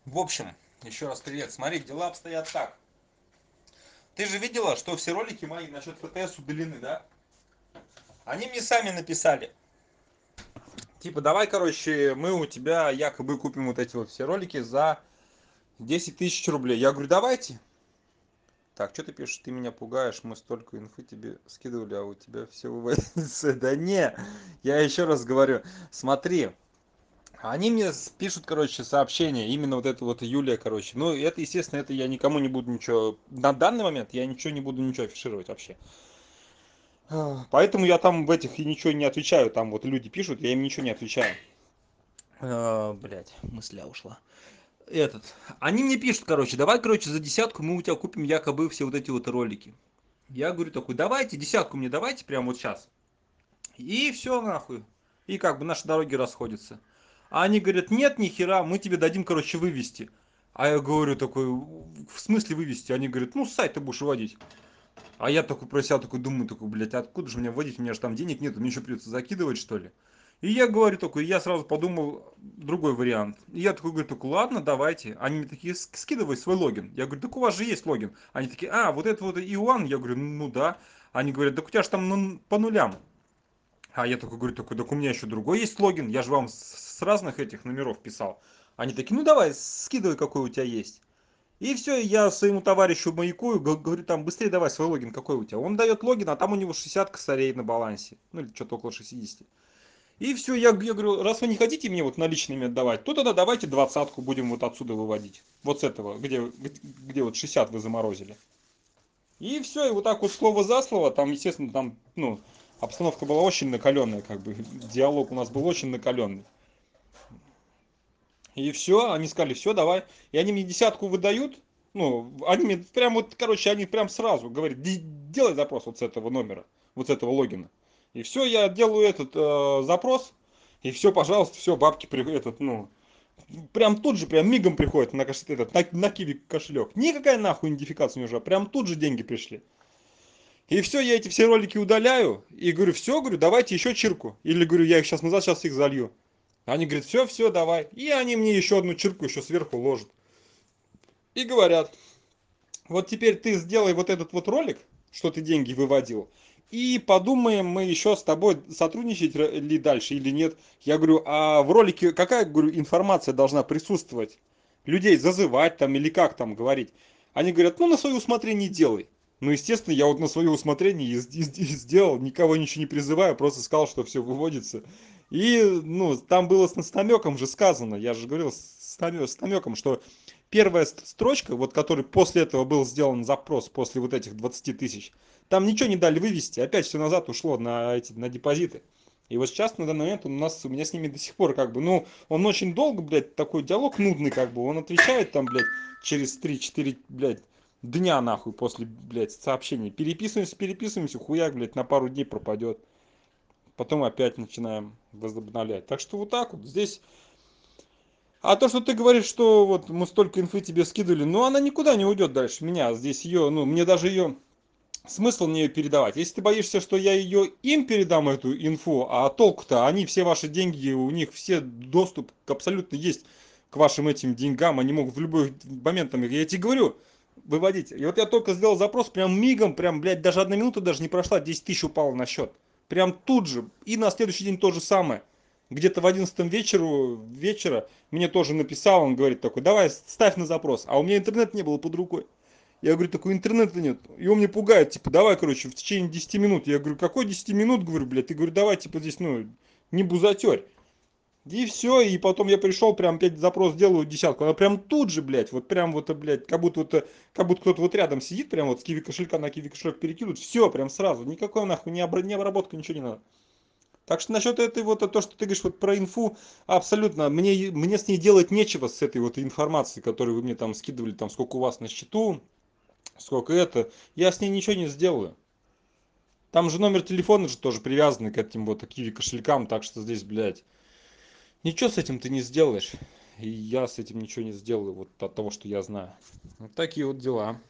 В общем, еще раз привет. Смотри, дела обстоят так. Ты же видела, что все ролики мои насчет ФТС удалены, да? Они мне сами написали. Типа, давай, короче, мы у тебя якобы купим вот эти вот все ролики за 10 тысяч рублей. Я говорю, давайте. Так, что ты пишешь? Ты меня пугаешь, мы столько инфы тебе скидывали, а у тебя все выводится. Да не, я еще раз говорю, смотри, они мне пишут, короче, сообщение, именно вот это вот Юлия, короче. Ну, это, естественно, это я никому не буду ничего, на данный момент я ничего не буду ничего афишировать вообще. Поэтому я там в этих и ничего не отвечаю, там вот люди пишут, я им ничего не отвечаю. Блять, мысля ушла. Этот, они мне пишут, короче, давай, короче, за десятку мы у тебя купим якобы все вот эти вот ролики. Я говорю такой, давайте, десятку мне давайте прямо вот сейчас. И все нахуй. И как бы наши дороги расходятся. А они говорят, нет, ни хера, мы тебе дадим, короче, вывести. А я говорю такой, в смысле вывести? Они говорят, ну, сайт ты будешь вводить. А я такой про себя такой думаю, такой, блядь, откуда же мне вводить? У меня же там денег нет, мне еще придется закидывать, что ли? И я говорю такой, я сразу подумал другой вариант. И я такой говорю, такой, ладно, давайте. Они мне такие, скидывай свой логин. Я говорю, так у вас же есть логин. Они такие, а, вот это вот Иоанн. Я говорю, ну да. Они говорят, так у тебя же там по нулям. А я такой говорю, такой, так у меня еще другой есть логин. Я же вам с разных этих номеров писал. Они такие, ну давай, скидывай, какой у тебя есть. И все, я своему товарищу маякую, говорю, там, быстрее давай свой логин, какой у тебя. Он дает логин, а там у него 60 косарей на балансе. Ну, или что-то около 60. И все, я говорю, раз вы не хотите мне вот наличными отдавать, то тогда давайте двадцатку будем вот отсюда выводить. Вот с этого, где вот 60 вы заморозили. И все, и вот так вот слово за слово, там, естественно, там, ну, обстановка была очень накаленная, как бы, диалог у нас был очень накаленный. И все, они сказали, все, давай. И они мне десятку выдают. Ну, они мне прям вот, короче, они прям сразу говорят, делай запрос вот с этого номера, вот с этого логина. И все, я делаю этот запрос, и все, пожалуйста, все, бабки этот, ну, прям тут же, прям мигом приходит на, этот, на киви кошелек. Никакая нахуй идентификация не нужна, прям тут же деньги пришли. И все, я эти все ролики удаляю, и говорю, все, говорю, давайте еще чирку. Или говорю, я их сейчас назад, сейчас их залью. Они говорят, все, все, давай. И они мне еще одну чирку еще сверху ложат. И говорят, вот теперь ты сделай вот этот вот ролик, что ты деньги выводил, и подумаем мы еще с тобой, сотрудничать ли дальше или нет. Я говорю, а в ролике какая, говорю, информация должна присутствовать? Людей зазывать там или как там говорить? Они говорят, ну на свое усмотрение делай. Ну, естественно, я вот на свое усмотрение и сделал, никого ничего не призываю, просто сказал, что все выводится. И, ну, там было с намеком же сказано, я же говорил с намеком, что первая строчка, вот который после этого был сделан запрос, после вот этих 20 тысяч, там ничего не дали вывести, опять все назад ушло на эти, на депозиты. И вот сейчас на данный момент у меня с ними до сих пор как бы, ну, он очень долго, блядь, такой диалог нудный как бы, он отвечает там, блядь, через 3-4 блядь, дня нахуй после, блядь, сообщения. Переписываемся, хуяк, блядь, на пару дней пропадет. Потом опять начинаем возобновлять. Так что вот так вот. Здесь а то, что ты говоришь, что вот мы столько инфы тебе скидывали, ну она никуда не уйдет дальше меня. Здесь ее, ну мне даже ее смысл мне ее передавать. Если ты боишься, что я ее им передам эту инфу, а толку-то, они все ваши деньги, у них все доступ абсолютно есть к вашим этим деньгам, они могут в любой момент, там, я тебе говорю, выводить. И вот я только сделал запрос, прям мигом, прям, блядь, даже одна минута даже не прошла, 10 тысяч упало на счет. Прям тут же. И на следующий день то же самое. Где-то в 11 вечера мне тоже написал, он говорит такой, давай ставь на запрос. А у меня интернет не было под рукой. Я говорю, такой интернета нет. И он мне пугает, типа, давай, короче, в течение 10 минут. Я говорю, какой 10 минут, говорю, блядь? Ты говорю, давай, типа, здесь, ну, не бузатерь. И все, и потом я пришел, прям опять запрос делаю десятку. Она прям тут же, блядь, вот прям вот, блядь, как будто кто-то вот рядом сидит, прям вот с киви кошелька на киви кошелек перекидывают. Все, прям сразу. Никакой нахуй, не обработка, ничего не надо. Так что насчет этой вот, то, что ты говоришь вот про инфу, абсолютно, мне с ней делать нечего, с этой вот информацией, которую вы мне там скидывали, там, сколько у вас на счету, сколько это, я с ней ничего не сделаю. Там же номер телефона же тоже привязанный к этим вот киви кошелькам, так что здесь, блядь, ничего с этим ты не сделаешь. И я с этим ничего не сделаю, вот от того, что я знаю. Вот такие вот дела.